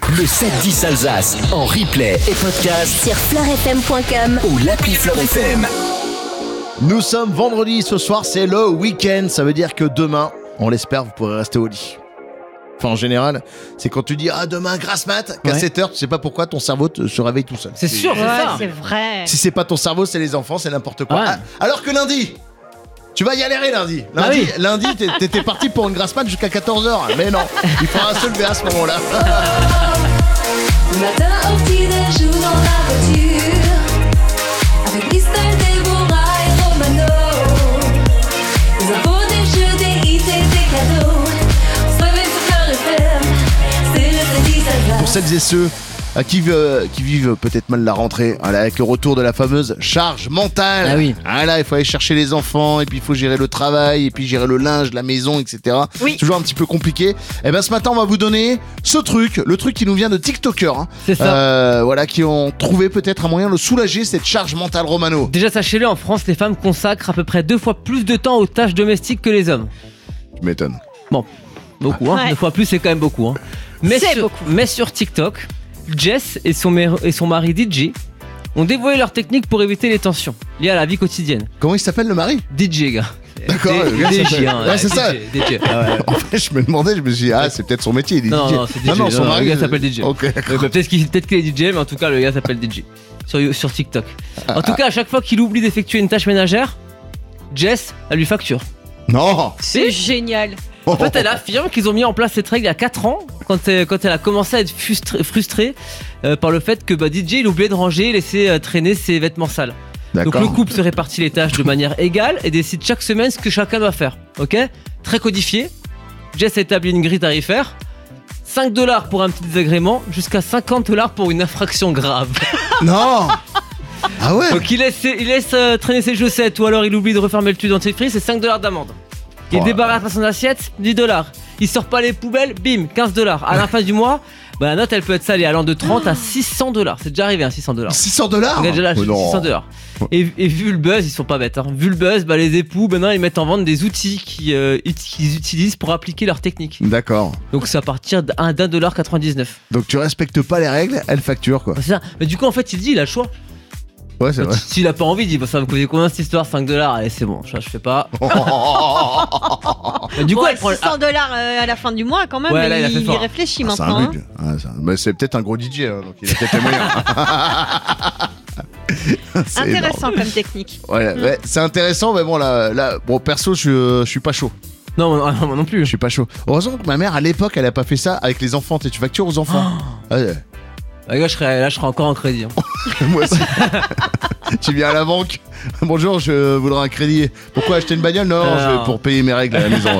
Le 7-10 Alsace en replay et podcast sur fleurfm.com ou l'appli Fleur FM. Nous sommes vendredi, ce soir c'est le week-end, ça veut dire que demain, on l'espère, vous pourrez rester au lit. Enfin en général, c'est quand tu dis demain grasse mat, qu'à 7h, tu sais pas pourquoi ton cerveau se réveille tout seul. C'est sûr, c'est ça. C'est vrai. Si c'est pas ton cerveau, c'est les enfants, c'est n'importe quoi. Ouais. Alors que lundi, tu vas galérer lundi. Lundi, t'étais parti pour une grasse mat jusqu'à 14h. Mais non, il faudra se lever à ce moment-là. Matin au petit-déj ou dans la voiture, avec Christelle, Déborah et Romano. Des infos, des jeux, des hits et des cadeaux. On se réveille sur Fleur FM, c'est le 7-10 Alsace. Pour celles et ceux qui vivent peut-être mal la rentrée, voilà, avec le retour de la fameuse charge mentale. Ah oui. Voilà, il faut aller chercher les enfants, et puis il faut gérer le travail, et puis gérer le linge, la maison, etc. Oui. C'est toujours un petit peu compliqué. Et ben ce matin, on va vous donner le truc qui nous vient de TikTokers. Hein. C'est ça. Voilà, qui ont trouvé peut-être un moyen de soulager cette charge mentale, Romano. Déjà, sachez-le, en France, les femmes consacrent à peu près 2 fois plus de temps aux tâches domestiques que les hommes. Tu m'étonnes. Bon, beaucoup, hein. Ouais. 2 fois plus, c'est quand même beaucoup. Hein. Mais sur TikTok, Jess et son mari DJ ont dévoilé leur technique pour éviter les tensions liées à la vie quotidienne. Comment il s'appelle le mari? DJ, gars. D'accord, le gars DJ, s'appelle- hein, Ouais, c'est ça. DJ. En fait, je me demandais, je me suis dit, c'est peut-être son métier, il est Non, DJ. non, c'est DJ. Non, son Non, mari. le gars s'appelle DJ. Ok, d'accord. Peut-être qu'il est DJ, mais en tout cas, le gars s'appelle DJ. Sur TikTok. En tout cas, à chaque fois qu'il oublie d'effectuer une tâche ménagère, Jess, elle lui facture. Non. C'est génial. En fait, elle affirme qu'ils ont mis en place cette règle il y a 4 ans, quand elle a commencé à être frustrée par le fait que DJ il oubliait de ranger et laisser traîner ses vêtements sales. Donc D'accord. le couple se répartit les tâches de manière égale et décide chaque semaine ce que chacun doit faire. Ok ? Très codifié. Jess a établi une grille tarifaire. $5 pour un petit désagrément, jusqu'à $50 pour une infraction grave. Non. Ah ouais. Donc il laisse traîner ses chaussettes ou alors il oublie de refermer le tube dentifrice, c'est $5 d'amende. Il Oh. débarrasse pas son assiette, $10. Il sort pas les poubelles, bim, $15. À la fin du mois, la note elle peut être salée allant de 30 à $600. C'est déjà arrivé, hein, $600. $600. Regarde déjà là, Oh non. $600. Et vu le buzz, ils sont pas bêtes. Hein. Vu le buzz, les époux maintenant ils mettent en vente des outils qu'ils utilisent pour appliquer leur technique. D'accord. Donc c'est à partir $1,99. Donc tu respectes pas les règles, elle facture quoi. C'est ça. Mais du coup en fait il dit il a le choix. Ouais, c'est vrai. S'il a pas envie, il dit ça va me coûter combien cette histoire? $5. Allez c'est bon, je fais pas. Du coup Bon, elle prend. $600 à la fin du mois quand même. Ouais, là, il a fait il y fort. réfléchit C'est maintenant. un hein. budget. Mais c'est peut-être un gros DJ, hein, donc il a peut-être les moyens. C'est Intéressant énorme. comme technique. Ouais, c'est intéressant, mais bon là, bon perso, je suis pas chaud. Non, moi non plus. Je suis pas chaud. Heureusement que ma mère à l'époque, elle a pas fait ça avec les enfants. Tu factures aux enfants. Ouais. Les gars, je serais encore en crédit. Hein. Moi aussi. Tu viens à la banque. Bonjour, je voudrais un crédit. Pourquoi acheter une bagnole? Non, Alors. pour payer mes règles à la maison.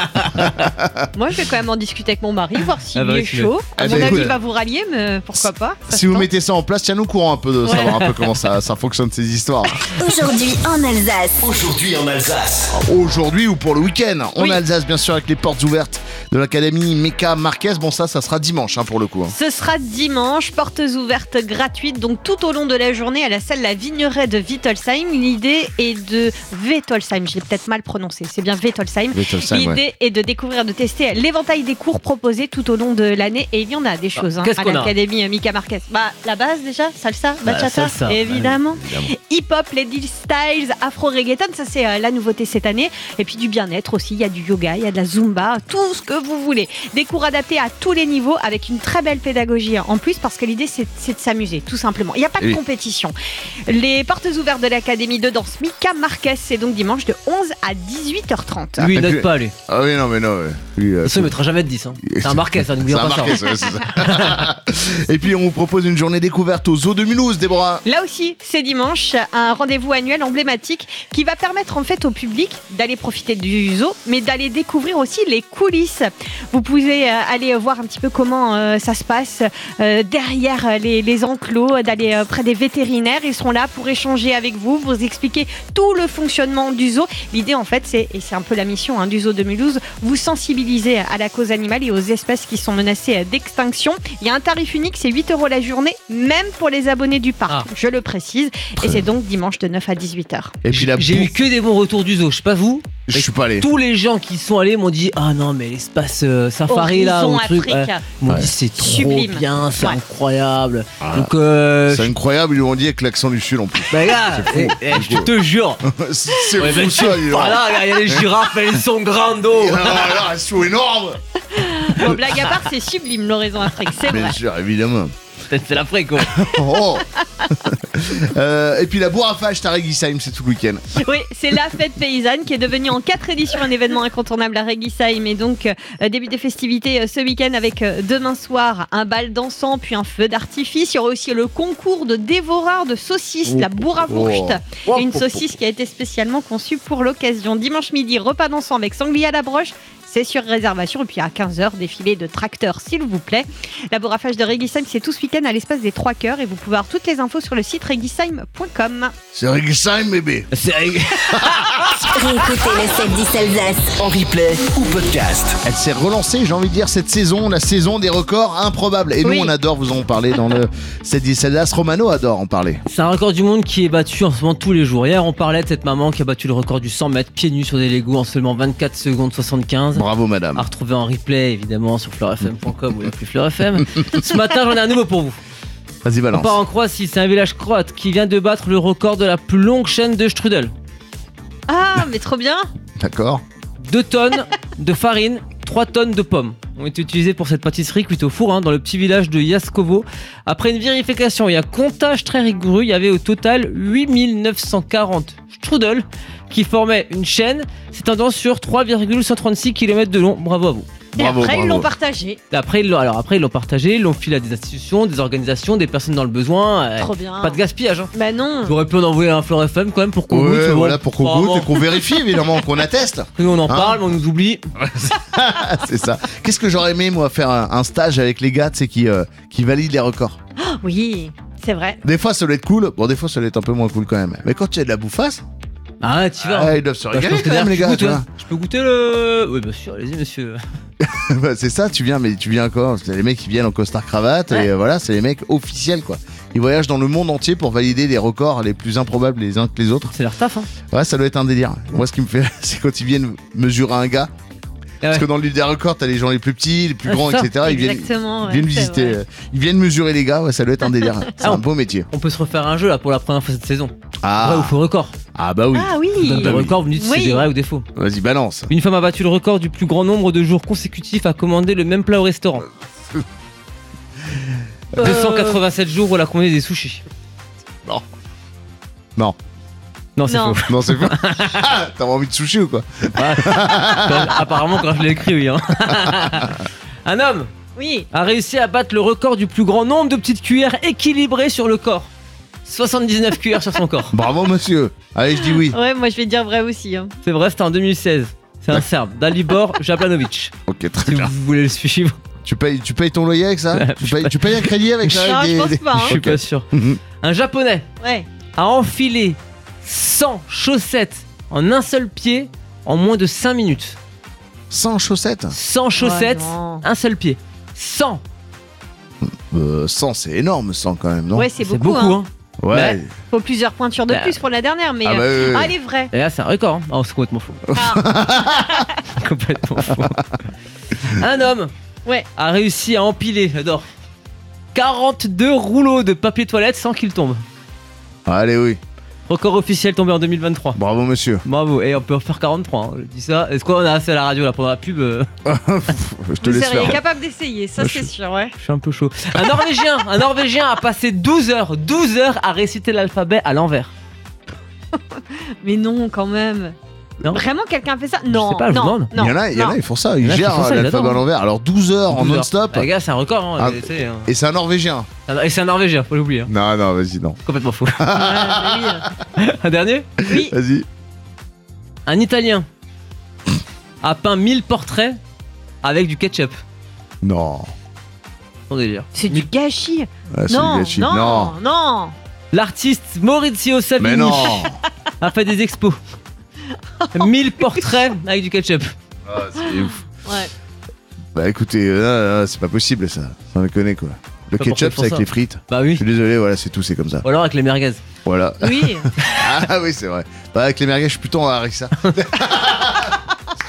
Moi, je vais quand même en discuter avec mon mari, voir s'il Ah bah est oui, tu chaud. Ah À bah mon avis, écoute. il va vous rallier, mais pourquoi pas. Ça Si se vous tente. mettez ça en place, tiens-nous au courant un peu de savoir un peu comment ça fonctionne ces histoires. Aujourd'hui en Alsace. Aujourd'hui en Alsace. Aujourd'hui ou pour le week-end, en Oui. Alsace bien sûr avec les portes ouvertes de l'académie Mika Marquez. Bon ça sera dimanche pour le coup. Ce sera dimanche, portes ouvertes gratuites, donc tout au long de la journée à la salle La Vigneraie de Wittelsheim. L'idée est de Wittelsheim, je l'ai peut-être mal prononcé, c'est bien Wittelsheim. Wittelsheim, L'idée est de découvrir, de tester l'éventail des cours proposés tout au long de l'année, et il y en a des choses qu'est-ce à qu'on a l'académie Mika Marquez. La base déjà, salsa, bachata, salsa, évidemment. évidemment. Hip-hop, lady styles, afro-reggaeton, ça c'est la nouveauté cette année. Et puis du bien-être aussi, il y a du yoga, il y a de la zumba, tout ce que vous voulez. Des cours adaptés à tous les niveaux avec une très belle pédagogie en plus parce que l'idée c'est de s'amuser tout simplement. Il n'y a pas de Oui. compétition. Les portes ouvertes de l'académie de danse Mika Marquez, c'est donc dimanche de 11 à 18h30. Lui, il t'as note vu- pas, lui. Ah oui non mais non. Lui, Ça, il mettra jamais de 10. Hein. C'est un Marquez, ça, n'oublions c'est un pas ça. Marquez, ouais, c'est ça. Et puis on vous propose une journée découverte au zoo de Mulhouse, Déborah. Là aussi, c'est dimanche, un rendez-vous annuel emblématique qui va permettre en fait au public d'aller profiter du zoo, mais d'aller découvrir aussi les coulisses. Vous pouvez aller voir un petit peu comment ça se passe derrière les enclos, d'aller près des vétérinaires. Ils seront là pour échanger avec vous, vous expliquer tout le fonctionnement du zoo. L'idée en fait, et c'est un peu la mission du zoo de Mulhouse, vous sensibiliser à la cause animale et aux espèces qui sont menacées d'extinction. Il y a un tarif unique, c'est 8 € la journée, même pour les abonnés du parc, je le précise. Et c'est donc dimanche de 9 à 18h. Et puis la J'ai eu que des bons retours du zoo. Je sais pas vous, Je suis pas allé. Tous les gens qui sont allés m'ont dit ah non mais l'espace safari là Horizon ou truc, Afrique. ils m'ont dit c'est trop Sublime. bien, c'est Ouais. incroyable. Ah. Donc C'est incroyable, ils l'ont dit avec l'accent du sud en plus. bah gars, je te jure. C'est Ouais, fou ben, ça, dis donc. voilà, il y a les girafes, elles sont grandes. Oh. Alors, elles sont énormes. Bon, blague à part, c'est sublime l'horizon Afrique, c'est Bien vrai. sûr, évidemment. Peut-être c'est l'Afrique quoi. Oh. Et puis la Bourrafage Taregisheim, c'est tout le week-end. Oui, c'est la fête paysanne qui est devenue en 4 éditions un événement incontournable à Regisheim. Et donc, début des festivités ce week-end avec demain soir un bal dansant, puis un feu d'artifice. Il y aura aussi le concours de dévoreurs de saucisses, la Bourrafurst. Oh. Une saucisse qui a été spécialement conçue pour l'occasion. Dimanche midi, repas dansant avec sanglier à la broche. C'est sur réservation. Et puis à 15h, défilé de tracteurs, s'il vous plaît. La Bourrafage de Regisheim, c'est tout ce week-end à l'espace des 3 cœurs. Et vous pouvez avoir toutes les infos sur le site regisheim.com. C'est Regisheim, bébé. C'est Réécoutez le 7-10 Alsace. En replay ou podcast. Elle s'est relancée, j'ai envie de dire, cette saison, la saison des records improbables. Et Oui. nous, on adore vous en parler dans le 7-10 Alsace. Romano adore en parler. C'est un record du monde qui est battu en ce moment tous les jours. Hier, on parlait de cette maman qui a battu le record du 100 mètres pieds nus sur des Legos en seulement 24 secondes 75. Bravo, madame. À retrouver en replay évidemment sur fleurfm.com ou l'appli Fleur FM. Ce matin, j'en ai un nouveau pour vous. Vas-y, On balance. part en Croatie, c'est un village croate qui vient de battre le record de la plus longue chaîne de strudel. Ah, mais trop bien! D'accord. 2 tonnes de farine, 3 tonnes de pommes ont été utilisées pour cette pâtisserie cuite au four dans le petit village de Jaskovo. Après une vérification et un comptage très rigoureux, il y avait au total 8940 strudels qui formaient une chaîne s'étendant sur 3,136 km de long. Bravo à vous. Et Bravo, après, ils bravo. l'ont partagé. Après, ils l'ont partagé, ils l'ont filé à des institutions, des organisations, des personnes dans le besoin. Trop bien. Pas de gaspillage. Hein. Bah non. J'aurais pu en envoyer un Fleur FM quand même pour qu'on goûte. mais Ouais, bon, voilà, pour qu'on apparemment, goûte et qu'on vérifie, évidemment, qu'on atteste. que nous on en Hein parle, mais on nous oublie. C'est ça. Qu'est-ce que j'aurais aimé, moi, faire un stage avec les gars, tu sais, qui valident les records. Oui, c'est vrai. Des fois, ça doit être cool. Bon, des fois, ça doit être un peu moins cool quand même. Mais quand tu as de la bouffasse, Ah, tu vas. ah, ils doivent se Bah, je régaler pense que quand même, les d'ailleurs, gars. tu Tu goûtes, vois. hein. Je peux goûter le. Oui, bien sûr, allez-y, monsieur. Bah, c'est ça, tu viens, mais tu viens quoi? C'est les mecs qui viennent en costard cravate Ouais. et voilà, c'est les mecs officiels quoi. Ils voyagent dans le monde entier pour valider les records les plus improbables les uns que les autres. C'est leur taf, hein. Ouais, ça doit être un délire. Moi, ce qui me fait, c'est quand ils viennent mesurer un gars. Parce que dans le livre des records, t'as les gens les plus petits, les plus Ouais, grands, c'est ça. etc. Ils viennent, Exactement. ils viennent ouais, c'est visiter, vrai. ils viennent mesurer les gars. Ouais, ça doit être un délire. C'est Ah, un beau métier. On peut se refaire un jeu là pour la première fois cette saison. Vrai Ah, ou faux record. ah bah oui. Ah oui. Dans le oui. record, vous me dites si Oui. c'est des vrais ou des faux. Vas-y, balance. Une femme a battu le record du plus grand nombre de jours consécutifs à commander le même plat au restaurant. 287 jours où elle a commandé des sushis. Non. Non, c'est Non. faux. Non, c'est pas. T'as envie de sushi ou quoi? Apparemment, quand je l'ai écrit, oui. Hein. Un homme Oui. a réussi à battre le record du plus grand nombre de petites cuillères équilibrées sur le corps. 79 cuillères sur son corps. Bravo, monsieur. Allez, je dis oui. Ouais, moi je vais dire vrai aussi. Hein. C'est vrai, c'était en 2016. C'est un Serbe, Dalibor Jablanovic. Ok, très Si bien. vous voulez le suivre, Tu payes ton loyer avec ça? Ouais, Tu payes un crédit avec ça? Non, avec je pense des- pas. je suis Hein. pas sûr. Mhm. Un Japonais Ouais. a enfilé 100 chaussettes en un seul pied en moins de 5 minutes. Sans chaussettes? 100 chaussettes, Oh, non. un seul pied. 100. 100, c'est énorme, 100 quand même, non? Ouais, c'est beaucoup. Hein. hein. Ouais. Faut plusieurs pointures de Bah. plus pour la dernière, mais Ah bah oui, oui. elle est vraie. Et là, c'est un record. Hein. Oh, c'est complètement faux. Ah, Complètement faux. Un homme Ouais. a réussi à empiler, j'adore, 42 rouleaux de papier toilette sans qu'il tombe. Allez, oui. Record officiel tombé en 2023. Bravo, monsieur. Bravo, et on peut en faire 43, hein, je dis ça. Est-ce qu'on a assez à la radio là pendant la pub Je te vous laisse seriez faire. capable d'essayer, ça c'est sûr, ouais. Je suis un peu chaud. Un Norvégien a passé 12 heures à réciter l'alphabet à l'envers. Mais non, quand même. Non. Vraiment, quelqu'un fait ça? Non, sais pas, je vous non, demande. non. Il y en a, ils font ça. Ils Il y en a qui gèrent font ça, ils l'alphabet adorent. à l'envers. Alors 12 heures en 12 heures. non-stop. Les gars, c'est un record, hein, Ah. tu sais, hein. Et c'est un Norvégien. Et c'est un Norvégien, faut l'oublier. Hein. Non, non, vas-y, non. Complètement faux. Ouais, mais Un dernier oui. Vas-y. Un Italien a peint 1000 portraits avec du ketchup. Non. Son délire. C'est du gâchis. Ah, c'est Non, du gâchis. non, non. L'artiste Maurizio Mais Savini non. a fait des expos. 1000 portraits avec du ketchup. Ah, c'est ouf. Ouais. Bah écoutez, c'est pas possible ça. Sans déconner quoi. Le Pas ketchup, pourquoi ils c'est font avec ça. les frites. Bah Je oui. suis désolé, voilà, c'est tout, c'est comme ça. Ou alors avec les merguez. Voilà. Oui. Ah oui, c'est vrai. Bah avec les merguez, je suis plutôt en harissa.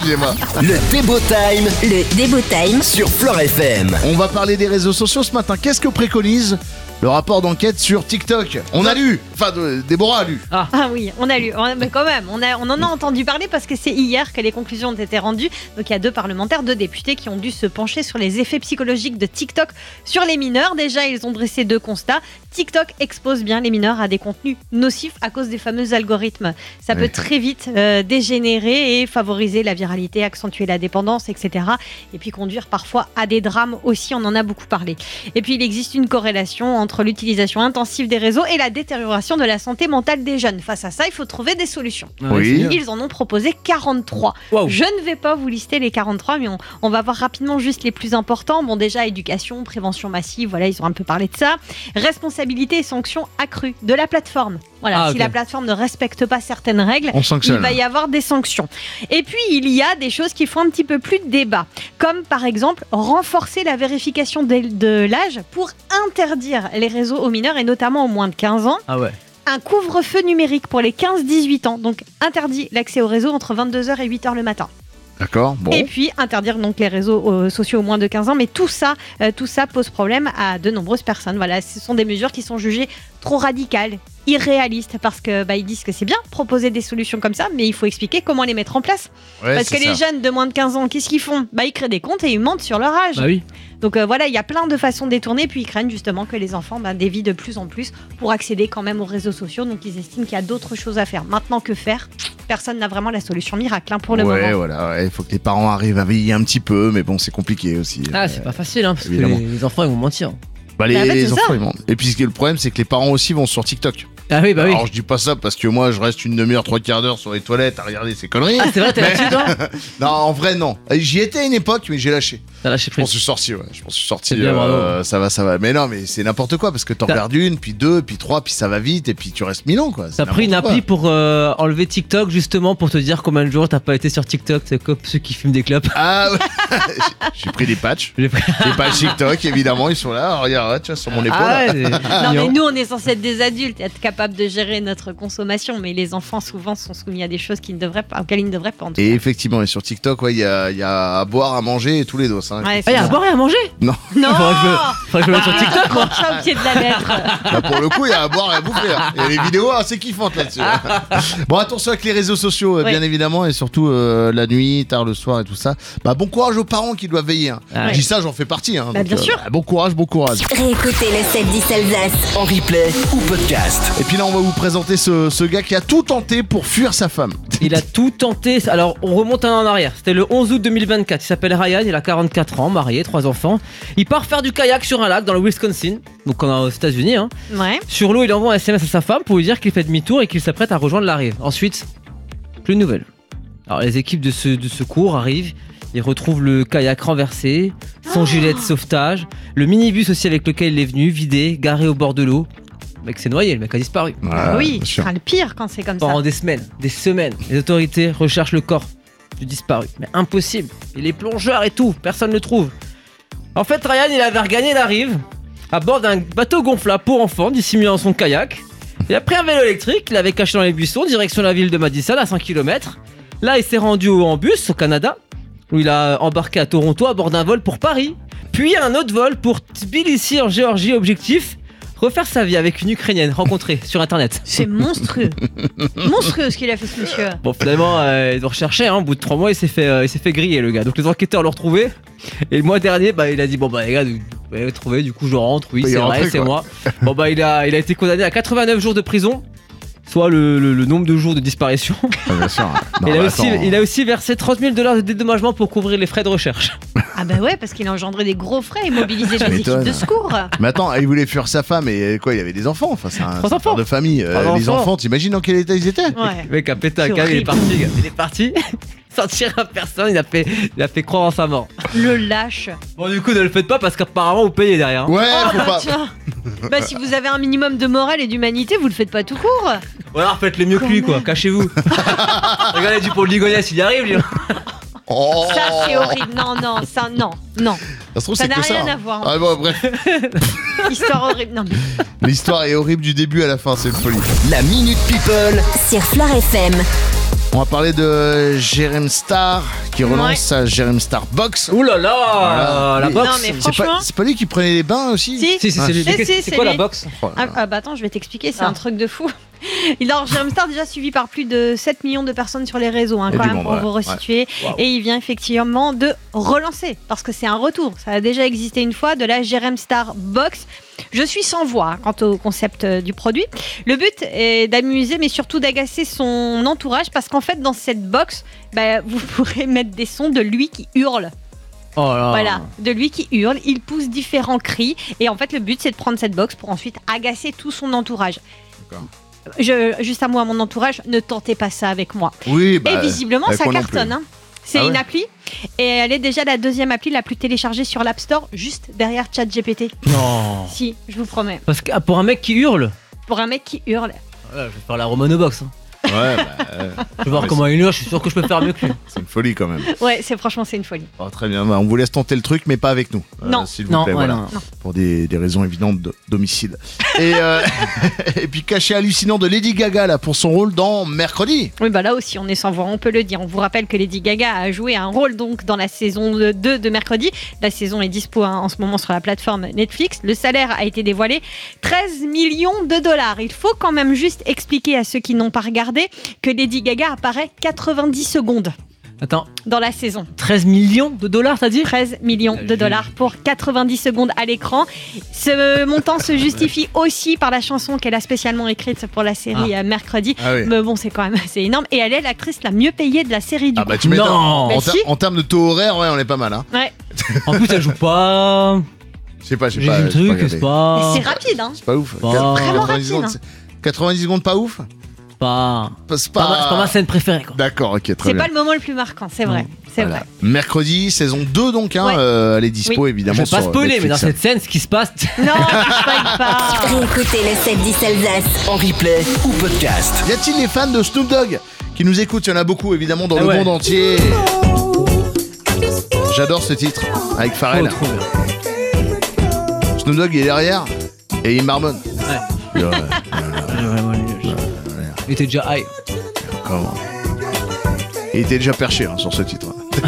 excusez-moi. Le Débo Time Le Débo Time sur Flirt FM. On va parler des réseaux sociaux ce matin. Qu'est-ce que préconise le rapport d'enquête sur TikTok? On a lu, enfin Déborah a lu. Ah oui, on a lu, mais quand même, on en a entendu parler parce que c'est hier que les conclusions ont été rendues. Donc il y a 2 parlementaires, 2 députés qui ont dû se pencher sur les effets psychologiques de TikTok sur les mineurs. Déjà, ils ont dressé 2 constats. TikTok expose bien les mineurs à des contenus nocifs à cause des fameux algorithmes. Ça peut très vite dégénérer et favoriser la viralité, accentuer la dépendance, etc. Et puis conduire parfois à des drames aussi, on en a beaucoup parlé. Et puis il existe une corrélation entre l'utilisation intensive des réseaux et la détérioration de la santé mentale des jeunes. Face à ça, il faut trouver des solutions. Oui. Ils en ont proposé 43. Wow. Je ne vais pas vous lister les 43, mais on va voir rapidement juste les plus importants. Bon, déjà, éducation, prévention massive, voilà, ils ont un peu parlé de ça. Responsabilité et sanctions accrues de la plateforme. Voilà, si la plateforme ne respecte pas certaines règles, On sanctionne. il va y avoir des sanctions. Et puis, il y a des choses qui font un petit peu plus de débat, comme par exemple renforcer la vérification de l'âge pour interdire les réseaux aux mineurs et notamment aux moins de 15 ans. Ah ouais. Un couvre-feu numérique pour les 15-18 ans, donc interdit l'accès aux réseaux entre 22h et 8h le matin. D'accord, bon. Et puis interdire donc les réseaux sociaux aux moins de 15 ans, mais tout ça pose problème à de nombreuses personnes. Voilà, ce sont des mesures qui sont jugées trop radicales, irréalistes, parce que ils disent que c'est bien proposer des solutions comme ça, mais il faut expliquer comment les mettre en place. Ouais, Parce que c'est les ça. jeunes de moins de 15 ans, qu'est-ce qu'ils font? Ils créent des comptes et ils mentent sur leur âge. Bah oui. Donc voilà, il y a plein de façons détournées, puis ils craignent justement que les enfants dévient de plus en plus pour accéder quand même aux réseaux sociaux. Donc ils estiment qu'il y a d'autres choses à faire. Maintenant, que faire? Personne n'a vraiment la solution miracle pour le moment. Voilà, il faut que les parents arrivent à veiller un petit peu, mais bon, c'est compliqué aussi. Ah, c'est pas facile, parce évidemment. que les enfants, ils vont mentir. Les, en fait, les c'est enfants, ça. ils mentent. Et puis le problème, c'est que les parents aussi vont sur TikTok. Ah oui, bah oui. Alors je dis pas ça parce que moi je reste une demi-heure, 3/4 d'heure sur les toilettes à regarder ces conneries. Ah, c'est vrai, t'es là-dessus, toi? Non, en vrai non. J'y étais à une époque, mais j'ai lâché. T'as lâché Je m'en prise. suis sorti, ouais. Je m'en suis sorti. C'est bien, bravo. ça va. Mais non, mais c'est n'importe quoi parce que t'en T'as- regardes une, puis 2, puis 3, puis ça va vite, et puis tu restes 1000 ans, quoi. C'est T'as pris une n'importe appli quoi. pour enlever TikTok justement pour te dire combien de jours t'as pas été sur TikTok. C'est comme ceux qui fument des clopes. Ah ouais. J'ai pris des patchs. J'ai pris- Les patchs TikTok, évidemment, ils sont là. Regarde, tu vois, sur mon épaule. Ah ouais, Non, mais nous, on est censé être des adultes et être capables de gérer notre consommation, mais les enfants souvent sont soumis à des choses auxquelles ils ne devraient pas. En tout Et cas. effectivement, et sur TikTok, ouais, il y a à boire, à manger et tous les dos. Hein. Ouais, Ah, y a à ça. boire et à manger. Non. Faudrait que je me mette sur TikTok, moi. Prends ça au pied de la lettre. Bah, pour le coup, il y a à boire et à bouffer. Hein. Il y a des vidéos assez kiffantes là-dessus. Bon, attention avec les réseaux sociaux, Ouais. bien évidemment, et surtout la nuit, tard le soir et tout ça. Bah, bon courage aux parents qui doivent veiller. Hein. Ah, Je dis ça, j'en fais partie. Hein, Bah, bien sûr. bon courage, bon courage. Réécoutez le 7-10 Alsace. En replay ou podcast. Et puis là, on va vous présenter ce gars qui a tout tenté pour fuir sa femme. Il a tout tenté. Alors, on remonte un an en arrière. C'était le 11 août 2024. Il s'appelle Ryan. Il a 44 ans, marié, 3 enfants. Il part faire du kayak sur un lac dans le Wisconsin, donc aux États-Unis. Hein. Ouais. Sur l'eau, il envoie un SMS à sa femme pour lui dire qu'il fait demi-tour et qu'il s'apprête à rejoindre la rive. Ensuite, plus de nouvelles. Alors, les équipes de secours arrivent. Ils retrouvent le kayak renversé, son gilet de sauvetage, le minibus aussi avec lequel il est venu, vidé, garé au bord de l'eau. Le mec s'est noyé, le mec a disparu. Oui, bien c'est sûr. le pire quand c'est comme ça. Pendant des semaines, les autorités recherchent le corps du disparu. Mais impossible, il est plongeur et tout, personne ne le trouve. En fait, Ryan, il avait regagné la rive à bord d'un bateau gonflable pour enfants dissimulant son kayak. Il a pris un vélo électrique, il l'avait caché dans les buissons, direction la ville de Madison à 5 km. Là, il s'est rendu en bus au Canada, où il a embarqué à Toronto à bord d'un vol pour Paris. Puis un autre vol pour Tbilissi en Géorgie, objectif refaire sa vie avec une Ukrainienne rencontrée sur internet. C'est monstrueux. Monstrueux ce qu'il a fait, ce monsieur. Bon, finalement, ils l'ont recherché, hein. Au bout de 3 mois, il s'est fait griller, le gars. Donc les enquêteurs l'ont retrouvé. Et le mois dernier, il a dit bon, les gars, vous m'avez trouvé, du coup, je rentre. Oui, Il est c'est vrai, rentré, c'est quoi. moi. Bon, il a été condamné à 89 jours de prison, soit le nombre de jours de disparition. Ah, bien sûr. Non, il, bah, il a aussi versé 30 000 $ de dédommagement pour couvrir les frais de recherche. Ah bah ouais, parce qu'il a engendré des gros frais et mobilisé les équipes m'étonnes. de secours. Mais attends, il voulait fuir sa femme et quoi, il avait des enfants. Enfin, c'est un 3 enfants. père de famille. 3 Les enfants. enfants, t'imagines dans quel état ils étaient? Ouais. Le mec a pété un C'est câble, il est horrible. parti, gars. Il est parti. Sans tirer à personne, il a fait croire en sa mort. Le lâche. Bon, du coup, ne le faites pas parce qu'apparemment, vous payez derrière. Hein. Ouais, Oh, faut pas. tiens. Bah si vous avez un minimum de morale et d'humanité, vous le faites pas tout court. Ou alors faites-le mieux que lui, quoi. Cachez-vous. Regardez du pour le Ligonnès, il y arrive, lui. Oh. Ça c'est horrible. Non, ça non. Ça se trouve, Ça c'est n'a que ça. rien à voir. Ah bon, bref. Histoire horrible. Non mais L'histoire est horrible du début à la fin, c'est une folie. La Minute People. Sur Flirt FM. On va parler de Jérém Star qui relance sa Jérém Star Box. Ouh là là, Voilà. la Mais- box. Non, mais C'est franchement. pas lui qui prenait les bains aussi Si. Si, c'est lui. Si, Mais si, c'est quoi la lui. box? Ah bah attends, je vais t'expliquer, c'est Ah. un truc de fou. Alors, Jérém Star déjà suivi par plus de 7 millions de personnes sur les réseaux, Et quand du même, monde, pour ouais. vous resituer. Wow. Et il vient effectivement de relancer, parce que c'est un retour. Ça a déjà existé une fois, de la Jérém Star Box. Je suis sans voix quant au concept du produit. Le but est d'amuser, mais surtout d'agacer son entourage, parce qu'en fait, dans cette box, bah, vous pourrez mettre des sons de lui qui hurle. Oh là. Voilà, de lui qui hurle, il pousse différents cris et en fait le but c'est de prendre cette box pour ensuite agacer tout son entourage. D'accord. Juste à moi, mon entourage, ne tentez pas ça avec moi. Oui, bah, et visiblement avec ça moi non cartonne. plus. Hein. C'est Ah ouais une appli et elle est déjà la deuxième appli la plus téléchargée sur l'App Store, juste derrière ChatGPT. Non. Si, je vous promets. Parce que pour un mec qui hurle, Pour un mec qui hurle. voilà, je vais faire la Romano Box. Hein. Ouais, Je vais voir mais comment il hurle, je suis sûr que je peux faire mieux que lui. c'est une folie quand même. Ouais, franchement c'est une folie. Oh, très bien, bah, on vous laisse tenter le truc, mais pas avec nous. Non. S'il vous Non, plaît, ouais, voilà. non. Pour des raisons évidentes d'homicide. Et, et puis cachet hallucinant de Lady Gaga là, pour son rôle dans Mercredi. Oui, bah là aussi, on est sans voix, on peut le dire. On vous rappelle que Lady Gaga a joué un rôle donc dans la saison 2 de Mercredi. La saison est dispo en ce moment sur la plateforme Netflix. Le salaire a été dévoilé, 13 millions de dollars. Il faut quand même juste expliquer à ceux qui n'ont pas regardé que Lady Gaga apparaît 90 secondes Attends, dans la saison. 13 millions de dollars, t'as dit? 13 millions de dollars pour 90 secondes à l'écran. Ce montant se justifie aussi par la chanson qu'elle a spécialement écrite pour la série Mercredi. Ah oui. Mais bon, c'est quand même assez énorme. Et elle est l'actrice la mieux payée de la série du Ah coup. bah tu m'étonnes. Non. En, Bah si. en termes de taux horaire, ouais, on est pas mal. Hein. Ouais. En plus, elle joue pas. Je sais pas, J'ai vu le j'ai truc, regardé. c'est pas. Et c'est rapide, hein. C'est pas ouf. Bah, Vraiment 90 rapide, secondes, hein. c'est- 90 secondes pas ouf Pas. C'est C'est pas ma scène préférée, quoi. D'accord, ok, très C'est bien. pas le moment le plus marquant, c'est vrai. C'est Voilà. vrai. Mercredi, saison 2 donc, hein, Ouais. elle est dispo évidemment Je vais pas sur spoiler, mais dans Netflix. cette scène, ce qui se passe. Non, je spoil pas. Réécoutez le 7-10 Alsace. En replay ou podcast. Y a-t-il des fans de Snoop Dogg qui nous écoutent? Il y en a beaucoup évidemment dans Ah le ouais. monde entier. J'adore ce titre avec Pharrell. Trop bien. Snoop Dogg il est derrière et il marmonne. Ouais. Ouais, Vraiment nul. Il était déjà high. comment Il était déjà perché hein, sur ce titre.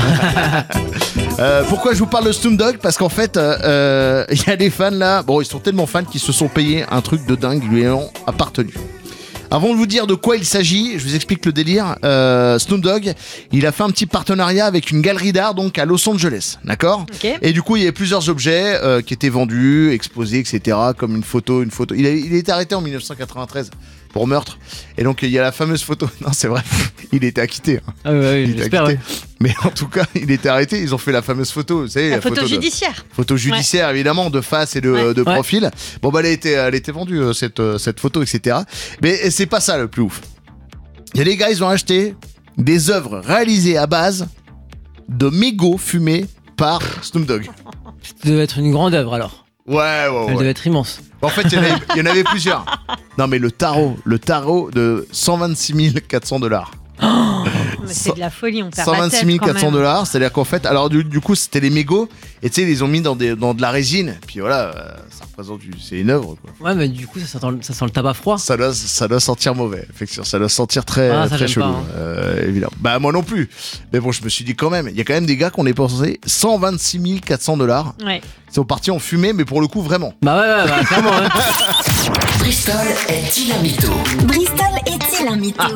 Pourquoi je vous parle de Snoop Dogg? Parce qu'en fait, il y a des fans là, bon, ils sont tellement fans qu'ils se sont payés un truc de dingue, lui ayant appartenu. Avant de vous dire de quoi il s'agit, je vous explique le délire. Snoop Dogg, il a fait un petit partenariat avec une galerie d'art donc à Los Angeles, d'accord? Ok. Et du coup, il y avait plusieurs objets qui étaient vendus, exposés, etc. Comme une photo. Il a été arrêté en 1993 pour meurtre. Et donc, il y a la fameuse photo. Non, c'est vrai. Il était acquitté. Hein. Ah ouais, Il était j'espère. acquitté. Mais en tout cas, il était arrêté. Ils ont fait la fameuse photo. Vous savez, La photo de- judiciaire. Photo judiciaire, évidemment, de face et de, Ouais. de Ouais. profil. Bon, bah, elle était vendue, cette photo, etc. Mais c'est pas ça le plus ouf. Il y a des gars, ils ont acheté des œuvres réalisées à base de mégots fumés par Snoop Dogg. Ça devait être une grande œuvre alors. Ouais. Elle devait être immense. En fait, il y en avait plusieurs. Non, mais le tarot de 126 400 $. Mais c'est de la folie, on perd 126 la tête 400 quand même. $, c'est-à-dire qu'en fait, alors du coup, c'était les mégots, et tu sais, ils les ont mis dans de la résine, puis voilà, ça représente, c'est une œuvre, quoi. Ouais, mais du coup, ça sent le tabac froid. Ça doit sentir mauvais, effectivement, ça doit sentir très, Ah, ça, très j'aime chelou, pas, évidemment. Bah, moi non plus. Mais bon, je me suis dit quand même, il y a quand même des gars qui ont dépensé 126 400 $. Ouais. Ils sont partis en fumée, mais pour le coup, vraiment. Bah ouais, bah, clairement. Hein. Bristol est-il un mytho? Bristol est-il un mytho?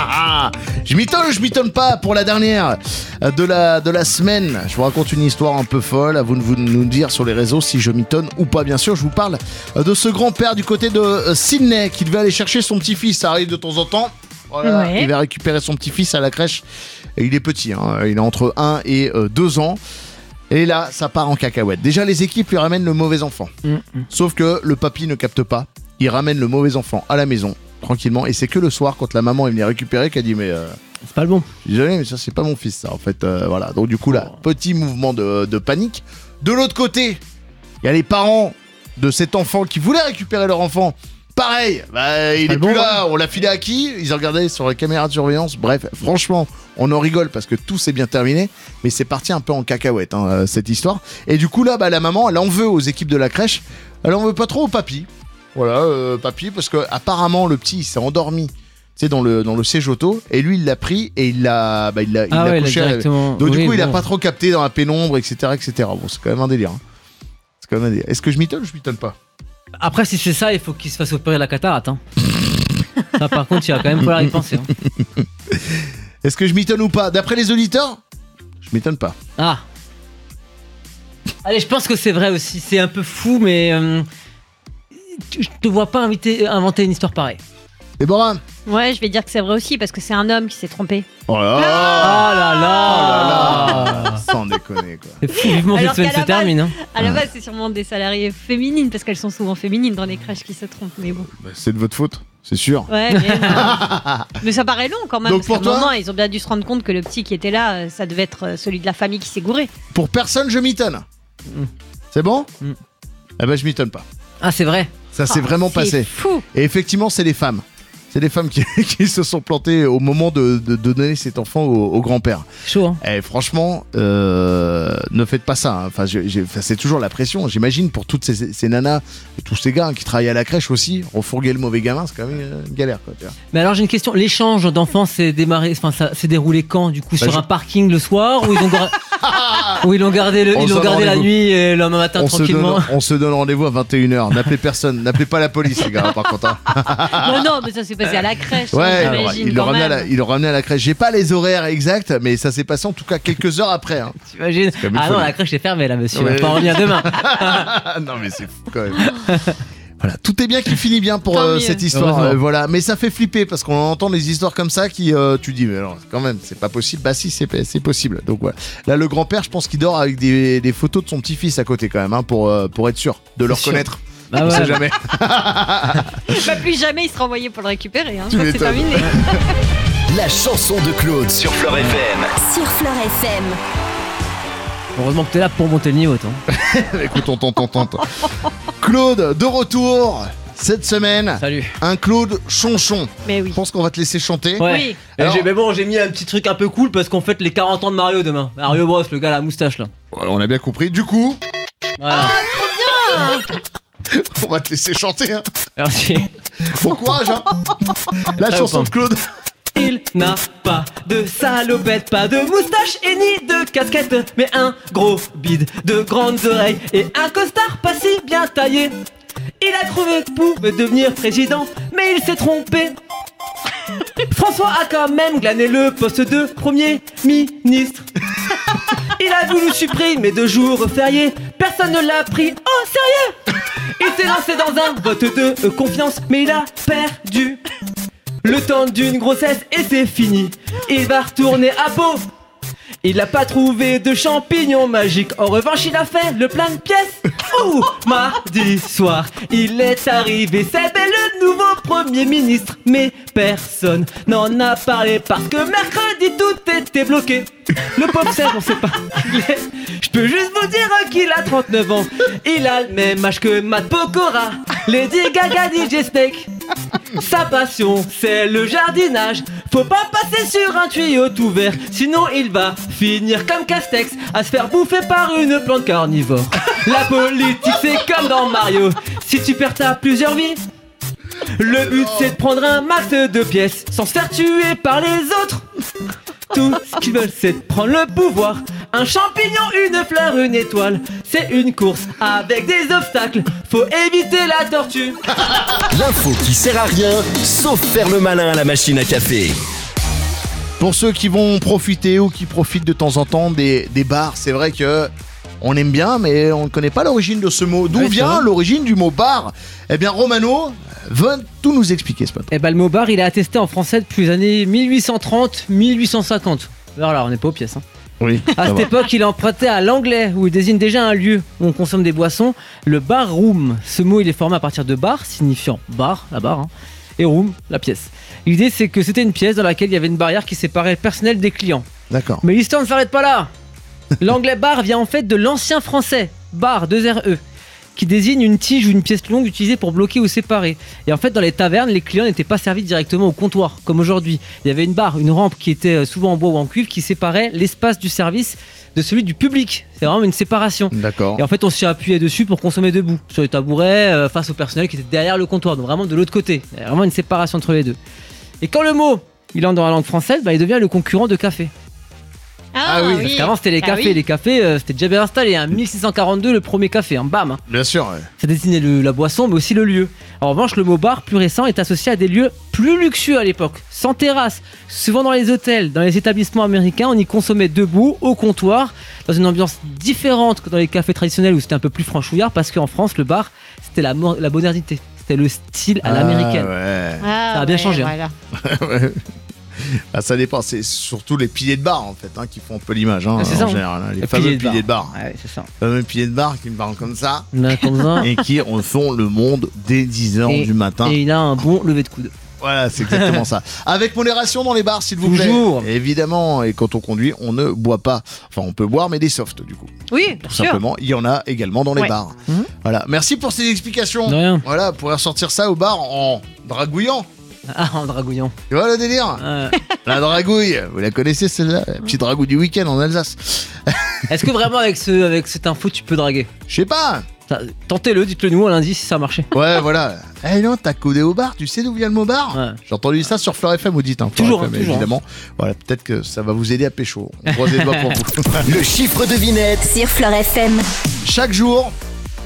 Je m'étonne pas pour la dernière de la semaine. Je vous raconte une histoire un peu folle. À vous de nous dire sur les réseaux si je m'étonne ou pas. Bien sûr, je vous parle de ce grand-père du côté de Sydney qui devait aller chercher son petit-fils. Ça arrive de temps en temps. Voilà, Ouais. il va récupérer son petit-fils à la crèche. Et il est petit, hein. Il a entre 1 et 2 ans. Et là, ça part en cacahuète. Déjà, les équipes lui ramènent le mauvais enfant. Sauf que le papy ne capte pas. Il ramène le mauvais enfant à la maison, tranquillement. Et c'est que le soir, quand la maman est venue récupérer, qu'elle dit mais C'est pas le bon. désolé, mais ça c'est pas mon fils, ça. En fait, voilà. Donc du coup là, petit mouvement de panique. De l'autre côté, il y a les parents de cet enfant qui voulaient récupérer leur enfant. Pareil, bah, il pas est le plus bon, là. On l'a filé à qui? Ils regardaient sur les caméras de surveillance. Bref, franchement, on en rigole parce que tout s'est bien terminé, mais c'est parti un peu en cacahuète hein, cette histoire. Et du coup là, bah, la maman, elle en veut aux équipes de la crèche. Elle en veut pas trop au papy. Voilà, papy, parce que apparemment le petit il s'est endormi sais, dans le siège auto, et lui il l'a pris et il l'a couché. directement. Donc du Oui, coup il a bon. pas trop capté dans la pénombre, etc. Bon, c'est quand même un délire. Est-ce que je mitonne ou je mitonne pas? Après, si c'est ça, il faut qu'il se fasse opérer la cataracte. Hein. Ça, par contre, il va quand même falloir y penser. Hein. Est-ce que je mitonne ou pas? D'après les auditeurs, je mitonne pas. Ah. Allez, je pense que c'est vrai aussi. C'est un peu fou, mais je te vois pas inventer une histoire pareille. Déborah? Ouais, je vais dire que c'est vrai aussi parce que c'est un homme qui s'est trompé. Oh là Oh là là, Sans déconner quoi. C'est fou, vivement que Alors cette semaine qu'à se la base- termine. Hein. À la base, c'est sûrement des salariés féminines parce qu'elles sont souvent féminines dans les crèches qui se trompent. Mais bon. C'est de votre faute, c'est sûr. Ouais, mais ça paraît long quand même. Donc parce pour qu'à un toi moment, ils ont bien dû se rendre compte que le petit qui était là, ça devait être celui de la famille qui s'est gouré. Pour personne, je mitonne. C'est bon? Eh ben je mitonne pas. Ah, c'est vrai. Ça s'est vraiment C'est passé. fou. Et effectivement, c'est les femmes. C'est les femmes qui se sont plantées au moment de donner cet enfant au grand-père. Chaud, hein. Et franchement, ne faites pas ça. Hein. Enfin, c'est toujours la pression. J'imagine pour toutes ces nanas et tous ces gars qui travaillent à la crèche aussi, refourguer le mauvais gamin, c'est quand même une galère. Quoi, tu vois. Mais alors, j'ai une question. L'échange d'enfants s'est déroulé quand? Du coup, sur je- un parking le soir ou ils l'ont gardé On ils se l'ont donne gardé la rendez-vous. nuit et le lendemain matin tranquillement. On se donne rendez-vous à 21h. N'appelez personne. N'appelez pas la police, les gars, par contre. Hein. Non, mais ça s'est passé à la crèche. Ouais, hein, j'imagine, il le quand ramenait à la crèche. J'ai pas les horaires exacts, mais ça s'est passé en tout cas quelques heures après. Hein. T'imagines? comme une Ah non, folie. la crèche est fermée là, monsieur. Ouais. On va pas en revenir demain. Non mais c'est fou quand même. Voilà, tout est bien qui finit bien pour Tant mieux. cette histoire. Heureusement. Voilà, mais ça fait flipper parce qu'on entend des histoires comme ça qui tu dis mais alors quand même c'est pas possible. Bah si c'est possible. Donc voilà. Là le grand-père, je pense qu'il dort avec des photos de son petit-fils à côté quand même hein, pour être sûr de le C'est sûr. reconnaître. Bah On ouais. sait jamais. Bah, plus jamais il sera envoyé pour le récupérer. Hein. Tu Ça, c'est m'étonnes. terminé. La chanson de Claude sur Fleur FM. Sur Fleur FM. Heureusement que t'es là pour monter le niveau, toi. Écoute, on tente. Claude de retour cette semaine. Salut. Un Claude chonchon. Mais oui. Je pense qu'on va te laisser chanter. Ouais. Oui. Et mais bon, j'ai mis un petit truc un peu cool parce qu'on fête les 40 ans de Mario demain. Mario Bros, le gars à la moustache là. Voilà, on a bien compris. Du coup, Voilà. on va te laisser chanter. Hein. Merci. Bon courage. Hein. La Ça chanson va de Claude. Il n'a pas de salopette, pas de moustache et ni de casquette, mais un gros bide, de grandes oreilles et un costard pas si bien taillé. Il a trouvé pour devenir président, mais il s'est trompé. François a quand même glané le poste de premier ministre. Il a voulu supprimer 2 jours fériés, personne ne l'a pris au sérieux. Il s'est lancé dans un vote de confiance, mais il a perdu. Le temps d'une grossesse et c'est fini. Il va retourner à Pau. Il n'a pas trouvé de champignons magiques. En revanche, il a fait le plein de pièces. Ouh, mardi soir, il est arrivé. C'est bel le nouveau premier ministre. Mais personne n'en a parlé parce que mercredi tout était bloqué. Le pauvre cerf, on sait pas qui il est. Je peux juste vous dire qu'il a 39 ans. Il a le même âge que Matt Pokora, Lady Gaga, DJ Snake. Sa passion, c'est le jardinage. Faut pas passer sur un tuyau tout vert, sinon il va finir comme Castex, à se faire bouffer par une plante carnivore. La politique, c'est comme dans Mario. Si tu perds, t'as plusieurs vies. Le but, c'est de prendre un max de pièces sans se faire tuer par les autres. Tout ce qu'ils veulent, c'est de prendre le pouvoir. Un champignon, une fleur, une étoile. C'est une course avec des obstacles. Faut éviter la tortue. L'info qui sert à rien, sauf faire le malin à la machine à café. Pour ceux qui vont profiter ou qui profitent de temps en temps des bars, c'est vrai que on aime bien, mais on ne connaît pas l'origine de ce mot. D'où Ouais, c'est vient vrai. l'origine du mot bar? Eh bien, Romano va tout nous expliquer ce matin. Et bah le mot bar, il est attesté en français depuis les années 1830-1850. Alors là, on n'est pas aux pièces. Hein. Oui. À cette époque, il est emprunté à l'anglais, où il désigne déjà un lieu où on consomme des boissons, le bar room. Ce mot, il est formé à partir de bar, signifiant bar, la barre, hein, et room, la pièce. L'idée, c'est que c'était une pièce dans laquelle il y avait une barrière qui séparait le personnel des clients. D'accord. Mais l'histoire ne s'arrête pas là. L'anglais bar vient en fait de l'ancien français, bar, 2 RE, qui désigne une tige ou une pièce longue utilisée pour bloquer ou séparer. Et en fait, dans les tavernes, les clients n'étaient pas servis directement au comptoir, comme aujourd'hui. Il y avait une barre, une rampe qui était souvent en bois ou en cuivre, qui séparait l'espace du service de celui du public. C'est vraiment une séparation. D'accord. Et en fait, on s'y appuyait dessus pour consommer debout, sur les tabourets, face au personnel qui était derrière le comptoir, donc vraiment de l'autre côté. Il y avait vraiment une séparation entre les deux. Et quand le mot il entre dans la langue française, il devient le concurrent de café. Ah oui. Parce qu'avant c'était les cafés, oui. les cafés c'était déjà bien installé. 1642 le premier café, bam. Hein. Bien sûr. Ouais. Ça désignait la boisson mais aussi le lieu. En revanche le mot bar plus récent est associé à des lieux plus luxueux à l'époque, sans terrasse. Souvent dans les hôtels, dans les établissements américains, on y consommait debout, au comptoir, dans une ambiance différente que dans les cafés traditionnels où c'était un peu plus franchouillard, parce qu'en France le bar c'était la modernité, c'était le style à l'américaine. Ouais. Ah, Ça a bien changé, hein. Voilà. Ah, ça dépend, c'est surtout les piliers de bar en fait qui font un peu l'image C'est en ça, hein. général. Les Les fameux piliers de bar. Ouais, c'est ça. Les fameux piliers de bar qui me parlent comme ça Mais comme ça. et qui refont le monde dès 10h du matin. Et il a un bon lever de coude. Voilà, c'est exactement ça. Avec modération dans les bars, s'il vous Toujours. plaît. Évidemment, et quand on conduit, on ne boit pas. Enfin, on peut boire, mais des softs, du coup. Oui, bien Tout sûr. simplement, il y en a également dans les Ouais. bars. Mhm. Voilà. Merci pour ces explications. De rien. Voilà, pour ressortir ça au bar en dragouillant. Ah, en dragouillant. Tu vois le délire La dragouille, vous la connaissez celle-là La petite dragouille du week-end en Alsace. Est-ce que vraiment avec cette info tu peux draguer? Je sais pas. Tentez-le, dites-le nous à lundi si ça a marché. Ouais, voilà. Eh non, t'as codé au bar, tu sais d'où vient le mot bar Ouais. J'ai entendu ça sur Fleur FM, vous dites. Fleur Toujours, FM, toujours. évidemment. Voilà, peut-être que ça va vous aider à pécho. On croise les doigts pour vous. Le chiffre devinette. Sur Fleur FM. Chaque jour,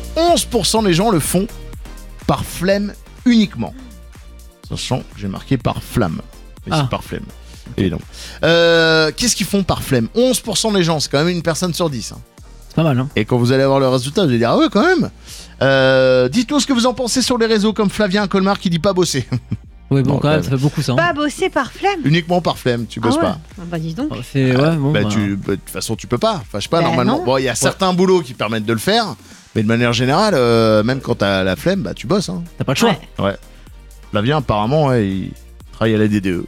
11% des gens le font par flemme uniquement. Sachant que j'ai marqué par flamme. Mais Ah. c'est par flemme. Évidemment. Qu'est-ce qu'ils font par flemme? 11% des gens, c'est quand même une personne sur 10. Hein. C'est pas mal, hein. Et quand vous allez avoir le résultat, vous allez dire ah ouais, quand même. Dites-nous ce que vous en pensez sur les réseaux, comme Flavien Colmar qui dit pas bosser. Oui, bon, Bon, quand même, ça fait beaucoup ça. Hein. Pas bosser par flemme. Uniquement par flemme, tu bosses Ah ouais. pas. Ah bah dis donc. Oh, c'est ouais, bon. Bah, bah. de toute façon, tu peux pas. Enfin, je sais pas, Bah, normalement. non. Bon, il y a certains boulots qui permettent de le faire, mais de manière générale, même quand t'as la flemme, bah, tu bosses. Hein. T'as pas le choix. Ouais. Ouais. Flavien, apparemment, ouais, il travaille à la DDE.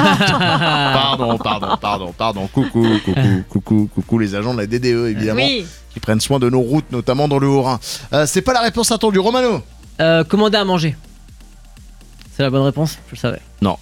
Pardon. Coucou les agents de la DDE, évidemment, Oui. qui prennent soin de nos routes, notamment dans le Haut-Rhin. C'est pas la réponse attendue. Romano? Commander à manger. C'est la bonne réponse, je le savais. Non,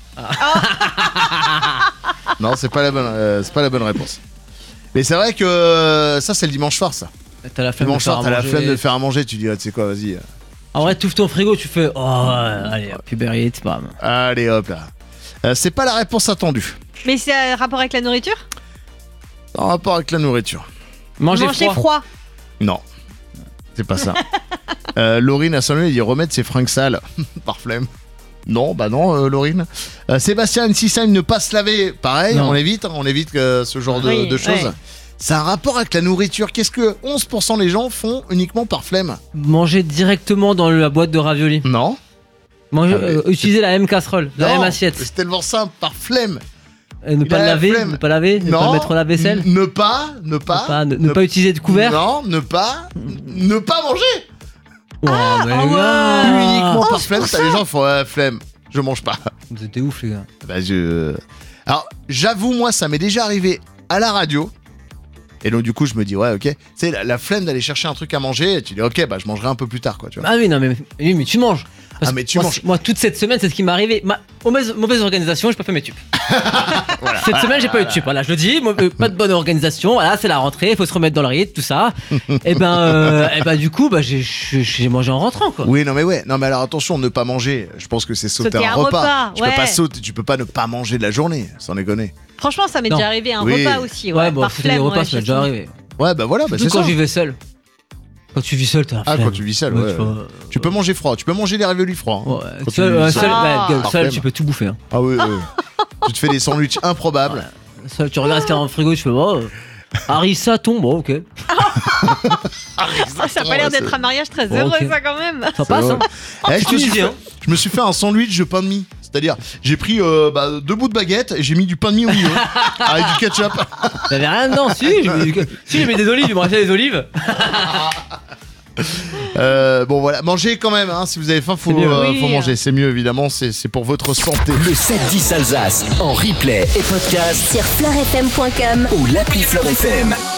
c'est pas la bonne réponse. Mais c'est vrai que ça, c'est le dimanche soir, ça. T'as la flemme de Dimanche faire soir, à t'as la manger. flemme de faire à manger. Tu dis, ah, tu sais quoi, vas-y. En vrai, tu ouvres ton frigo, tu fais oh, allez, hop, Uber Eats, bam. Allez, hop là. C'est pas la réponse attendue. Mais c'est un rapport avec la nourriture? En rapport avec la nourriture. Manger froid. Non, c'est pas ça. Laurine a sonné, il dit remettre ses fringues sales par flemme. Non, bah non, Laurine. Sébastien Nsissheim, ne pas se laver. Pareil, Non. on évite ce genre Oui, de choses. ouais. C'est un rapport avec la nourriture. Qu'est-ce que 11% des gens font uniquement par flemme? Manger directement dans la boîte de raviolis. Non. Manger, Ah, mais- utiliser la même casserole, la Non, même assiette. C'est tellement simple, par flemme. Et ne Il pas a le la laver, flemme. ne pas laver, ne Non. pas mettre la vaisselle. Ne pas Ne pas utiliser de couvert. Non, ne pas manger. Oh, mais oh ouais. gars. Uniquement par flemme, t'as les gens qui font ouais, flemme, je mange pas. Vous êtes ouf, les gars. Bah, alors, j'avoue, moi, ça m'est déjà arrivé à la radio. Et donc, du coup, je me dis, ouais, ok. Tu sais, la flemme d'aller chercher un truc à manger, et tu dis, ok, bah, je mangerai un peu plus tard, quoi, tu vois. Ah oui, non, mais tu manges. Parce Ah, mais que tu moi, manges. moi, toute cette semaine, c'est ce qui m'est arrivé. Mauvaise organisation, j'ai pas fait mes tubes. Cette semaine, j'ai pas eu de tubes. Voilà, je le dis, pas de bonne organisation. Voilà, c'est la rentrée, il faut se remettre dans le rythme, tout ça. Et ben, du coup, bah, j'ai mangé en rentrant, quoi. Oui, non, mais ouais. Non, mais alors, attention, ne pas manger. Je pense que c'est sauter Sauter un un repas. repas, Tu peux ouais. pas sauter, tu peux pas ne pas manger de la journée, sans déconner. Franchement, ça m'est Non. déjà arrivé un Oui. repas aussi. Ouais, Ouais, bon, par sauter les flemme. repas, ouais, ça m'est je déjà sais. arrivé. Ouais, bah voilà, bah, Surtout c'est quand ça. j'y vais seul. Quand tu vis seul, t'as la Ah, flemme. quand tu vis seul, ouais. tu vois, Tu peux manger froid, tu peux manger des raviolis froids. hein. ouais, Quand tu seul, vis seul, seul. Ah. ouais, Par seul, flemme. tu peux tout bouffer. Hein. Ah oui, oui. Tu te fais des sandwichs improbables. Seul, tu regardes ce qu'il y a dans le frigo, tu fais oh, harissa tombe, bon, ok. Ah, ça a pas l'air d'être un mariage très Bon, heureux, ok. ça, quand même. Ça passe, hein. Eh, je, me suis Tunisien. fait, je me suis fait un sandwich de pain de mie. C'est-à-dire, j'ai pris 2 bouts de baguette et j'ai mis du pain de mie au milieu avec du ketchup. T'avais rien dedans, si, j'ai mis des olives, il me restait des olives. Bon voilà, mangez quand même, hein, si vous avez faim, faut, C'est mieux. Oui. faut manger. C'est mieux évidemment, c'est pour votre santé. Le 7-10 Alsace en replay et podcast Sur fleurfm.com. ou l'appli Fleur FM.